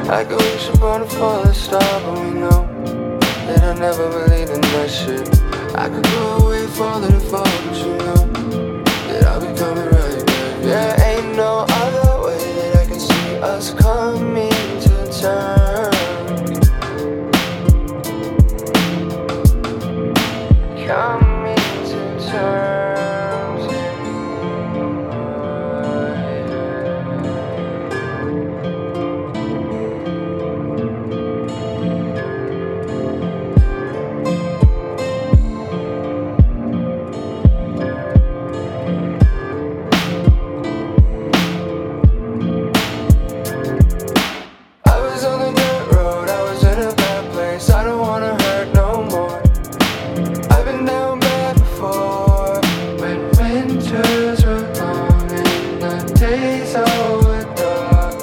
I could wish upon a falling star, but we know that I never believed in that shit. I could go away falling and fall, but you know that I'll be coming right back. There ain't no other way that I can see us coming to terms. Coming to terms. I don't wanna hurt no more. I've been down bad before, when winters were long and the days were dark.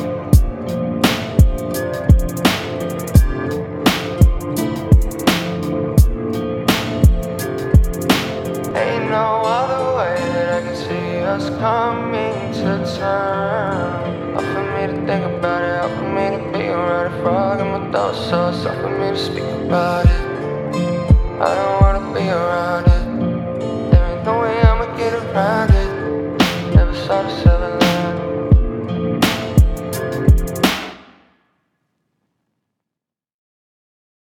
Ain't no other way that I can see us coming to terms. Up for me to think about it, up for me to be around a frog in my thoughts, so it's up for me to speak about it. I don't wanna be around it. There ain't no way I'ma get around it. Never saw the